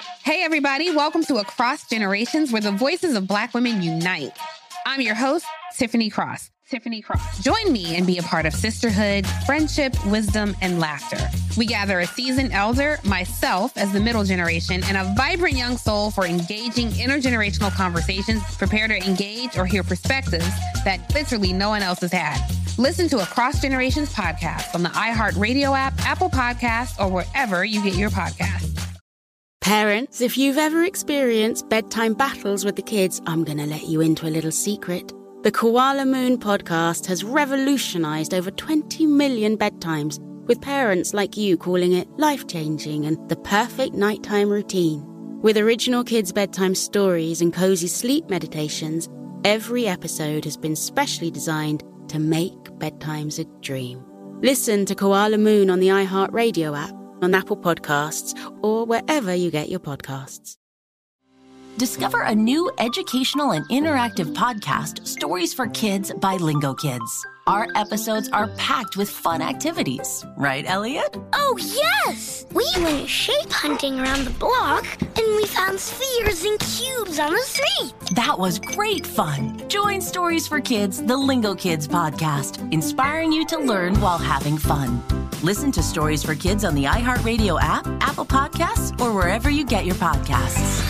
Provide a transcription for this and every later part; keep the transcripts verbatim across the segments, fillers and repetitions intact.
Hey, everybody. Welcome to Across Generations, where the voices of Black women unite. I'm your host, Tiffany Cross. Tiffany Cross. Join me and be a part of sisterhood, friendship, wisdom, and laughter. We gather a seasoned elder, myself as the middle generation, and a vibrant young soul for engaging intergenerational conversations. Prepare to engage or hear perspectives that literally no one else has had. Listen to Across Generations podcast on the iHeartRadio app, Apple Podcasts, or wherever you get your podcasts. Parents, if you've ever experienced bedtime battles with the kids, I'm going to let you into a little secret. The Koala Moon podcast has revolutionized over twenty million bedtimes, with parents like you calling it life-changing and the perfect nighttime routine. With original kids' bedtime stories and cozy sleep meditations, every episode has been specially designed to make bedtimes a dream. Listen to Koala Moon on the iHeartRadio app, on Apple Podcasts, or wherever you get your podcasts. Discover a new educational and interactive podcast, Stories for Kids by Lingo Kids. Our episodes are packed with fun activities. Right, Elliot? Oh, yes! We went shape hunting around the block, and we found spheres and cubes on the street. That was great fun. Join Stories for Kids, the Lingo Kids podcast, inspiring you to learn while having fun. Listen to Stories for Kids on the iHeartRadio app, Apple Podcasts, or wherever you get your podcasts.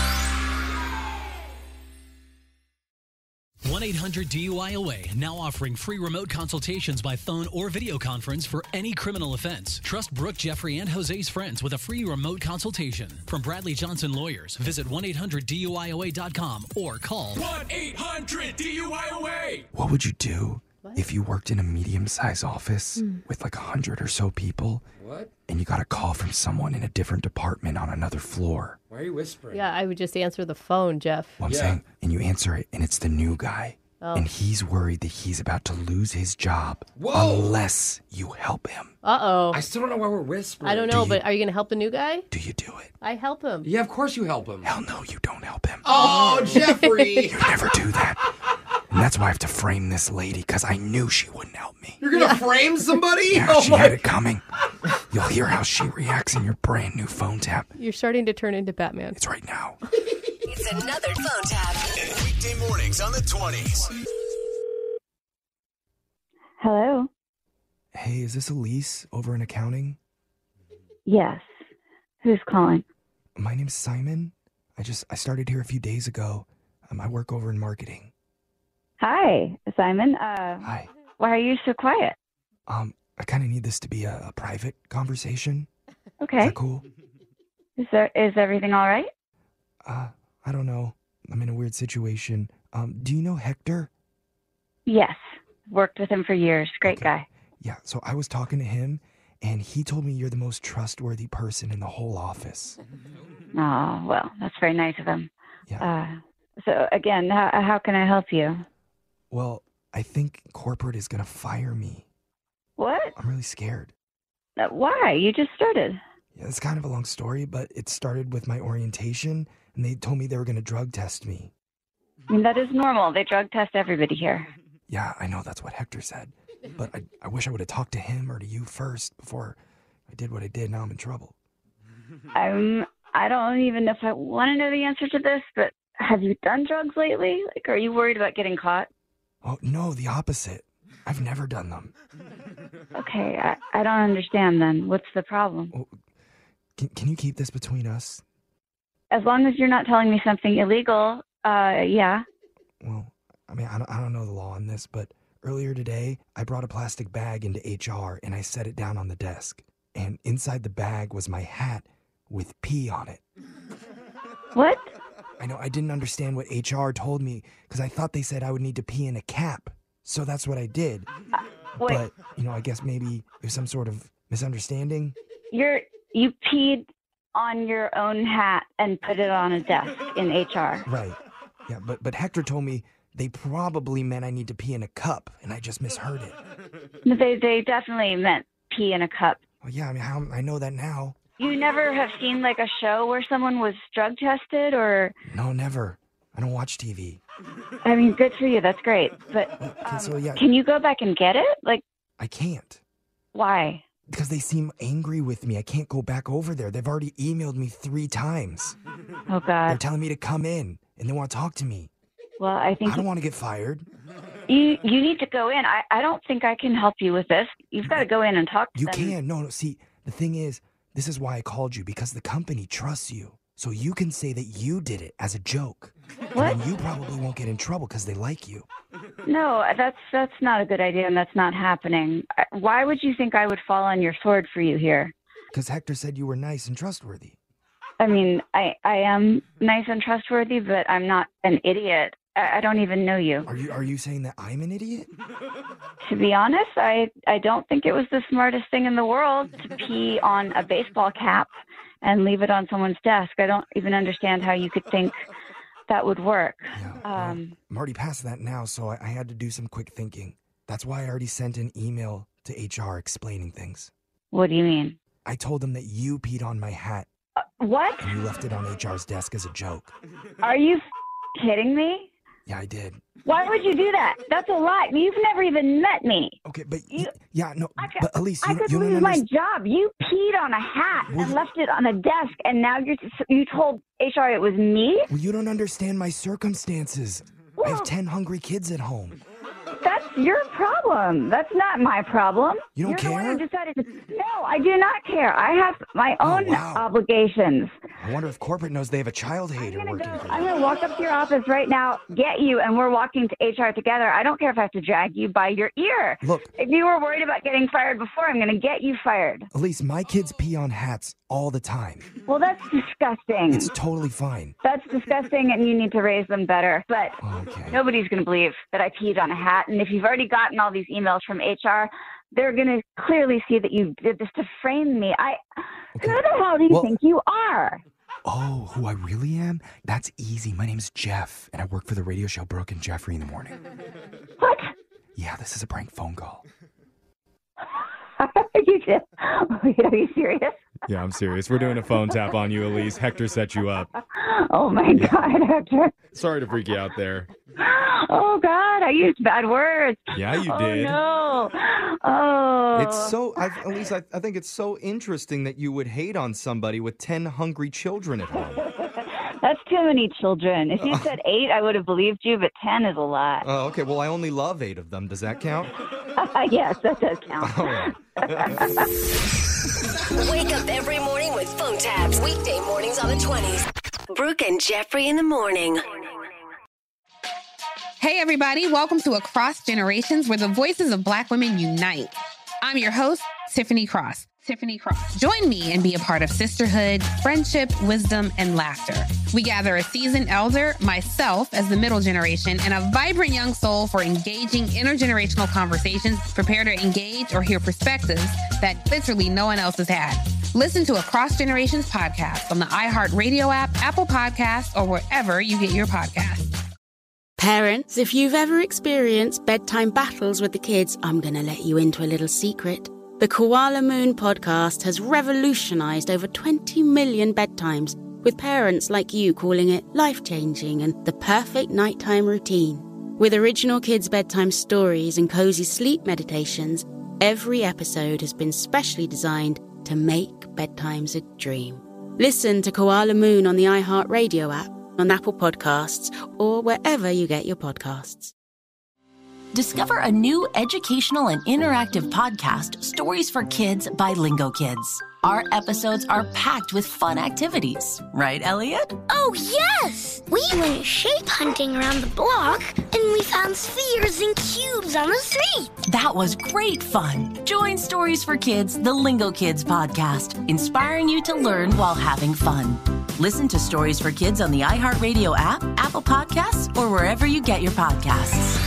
one eight hundred D U I O A, now offering free remote consultations by phone or video conference for any criminal offense. Trust Brooke, Jeffrey, and Jose's friends with a free remote consultation. From Bradley Johnson Lawyers, visit one eight hundred D U I O A dot com or call one eight hundred D U I O A. What would you do What? if you worked in a medium-sized office Mm. with like a hundred or so people? What? And you got a call from someone in a different department on another floor? Why are you whispering? Yeah, I would just answer the phone, Jeff. Well, I'm Yeah. saying, and you answer it, and it's the new guy. Oh. And he's worried that he's about to lose his job Whoa. unless you help him. Uh-oh. I still don't know why we're whispering. I don't Do know, you- but are you going to help the new guy? Do you do it? I help him. Yeah, of course you help him. Hell no, you don't help him. Oh, Jeffrey! You never do that. And that's why I have to frame this lady, because I knew she wouldn't help me. You're gonna frame somebody? Yeah, Oh she my- had it coming. You'll hear how she reacts in your brand new phone tap. You're starting to turn into Batman. It's right now. It's another phone tap. Weekday mornings on the twenties. Hello? Hey, is this Elise over in accounting? Yes. Who's calling? My name's Simon. I just, I started here a few days ago. Um, I work over in marketing. Hi, Simon. Uh, Hi. why are you so quiet? Um, I kind of need this to be a, a private conversation. Is Okay. that cool? Is there is everything all right? Uh, I don't know. I'm in a weird situation. Um, do you know Hector? Yes. Worked with him for years. Great Okay. guy. Yeah, so I was talking to him, and he told me you're the most trustworthy person in the whole office. Oh, well, that's very nice of him. Yeah. Uh, so, again, how, how can I help you? Well, I think corporate is going to fire me. What? I'm really scared. Uh, why? You just started. Yeah, it's kind of a long story, but it started with my orientation, and they told me they were going to drug test me. I mean, that is normal. They drug test everybody here. Yeah, I know that's what Hector said, but I, I wish I would have talked to him or to you first before I did what I did. Now I'm in trouble. I'm, I don't even know if I want to know the answer to this, but have you done drugs lately? Like, are you worried about getting caught? Oh, no, the opposite. I've never done them. Okay, I, I don't understand then. What's the problem? Oh, can, can you keep this between us? As long as you're not telling me something illegal, uh, yeah. Well, I mean, I don't, I don't know the law on this, but earlier today, I brought a plastic bag into H R and I set it down on the desk. And inside the bag was my hat with pee on it. What? I know, I didn't understand what H R told me because I thought they said I would need to pee in a cap. So that's what I did. Uh, wait, But, you know, I guess maybe there's some sort of misunderstanding. you're you peed on your own hat and put it on a desk in H R. Right. Yeah, but, but Hector told me they probably meant I need to pee in a cup, and I just misheard it. No, They they definitely meant pee in a cup. Well, yeah, I mean, how, I know that now. You never have seen like a show where someone was drug tested, or No, never. I don't watch T V. I mean, good for you. That's great. But Okay, um, so yeah, can you go back and get it? Like, I can't. why? because they seem angry with me. I can't go back over there. They've already emailed me three times. Oh, God. They're telling me to come in, and they want to talk to me. Well, I think... I don't want to get fired. You you need to go in. I, I don't think I can help you with this. You've got to go in and talk to You them. can. No, no. See, the thing is, this is why I called you, because the company trusts you. So you can say that you did it as a joke. What? And then you probably won't get in trouble because they like you. No, that's that's not a good idea, and that's not happening. I- Why would you think I would fall on your sword for you here? Because Hector said you were nice and trustworthy. I mean, I, I am nice and trustworthy, but I'm not an idiot. I, I don't even know you. Are you are you saying that I'm an idiot? To be honest, I, I don't think it was the smartest thing in the world to pee on a baseball cap and leave it on someone's desk. I don't even understand how you could think that would work. Yeah, Um, I'm already past that now, so I, I had to do some quick thinking. That's why I already sent an email to H R explaining things. What do you mean? I told them that you peed on my hat Uh, what? and you left it on H R's desk as a joke. Are you f- kidding me? Yeah, I did. Why would you do that? That's a lie. You've never even met me. Okay, but You- y- yeah, no, I could, but Elise, I you, could you don't lose my understand. job. You peed on a hat Well, and you- left it on a desk, and now you're you told H R it was me? Well, you don't understand my circumstances. I Well- have ten hungry kids at home. That's your problem. That's not my problem. You don't You're the one care? who decided to. No, I do not care. I have my Oh, own wow. obligations. I wonder if corporate knows they have a child hater I'm gonna working go. for I'm them. gonna walk up to your office right now, get you, and we're walking to H R together. I don't care if I have to drag you by your ear. Look, If you were worried about getting fired before, I'm gonna get you fired. Elise, my kids pee on hats all the time. Well, that's disgusting. It's totally fine. That's disgusting, and you need to raise them better. But Okay. nobody's going to believe that I peed on a hat. And if you've already gotten all these emails from H R, they're going to clearly see that you did this to frame me. I, Okay. who the hell do you Well- think you are? Oh, who I really am? That's easy. My name's Jeff, and I work for the radio show Brooke and Jeffrey in the morning. What? Yeah, this is a prank phone call. you just, wait, are you serious? Yeah, I'm serious. We're doing a phone tap on you, Elise. Hector set you up. Oh my God, Hector. Sorry to freak you out there. Oh God, I used bad words. Yeah, you oh, did. No. Oh. It's so, I, at least I, I think it's so interesting that you would hate on somebody with ten hungry children at home. That's too many children. If you said eight, I would have believed you, but ten is a lot. Oh, okay. Well, I only love eight of them. Does that count? Yes, that does count. All right. Wake up every morning with phone taps. Weekday mornings on the twenties. Brooke and Jeffrey in the morning. Hey, everybody. Welcome to Across Generations, where the voices of Black women unite. I'm your host, Tiffany Cross. Tiffany Cross. Join me and be a part of sisterhood, friendship, wisdom, and laughter. We gather a seasoned elder, myself as the middle generation, and a vibrant young soul for engaging intergenerational conversations. Prepare to engage or hear perspectives that literally no one else has had. Listen to Across Generations podcast on the iHeartRadio app, Apple Podcasts, or wherever you get your podcasts. Parents, if you've ever experienced bedtime battles with the kids, I'm going to let you into a little secret. The Koala Moon podcast has revolutionized over twenty million bedtimes, with parents like you calling it life-changing and the perfect nighttime routine. With original kids' bedtime stories and cozy sleep meditations, every episode has been specially designed to make bedtimes a dream. Listen to Koala Moon on the iHeartRadio app, on Apple Podcasts, or wherever you get your podcasts. Discover a new educational and interactive podcast, Stories for Kids by Lingo Kids. Our episodes are packed with fun activities. Right, Elliot? Oh, yes! We went shape hunting around the block, and we found spheres and cubes on the street. That was great fun. Join Stories for Kids, the Lingo Kids podcast, inspiring you to learn while having fun. Listen to Stories for Kids on the iHeartRadio app, Apple Podcasts, or wherever you get your podcasts.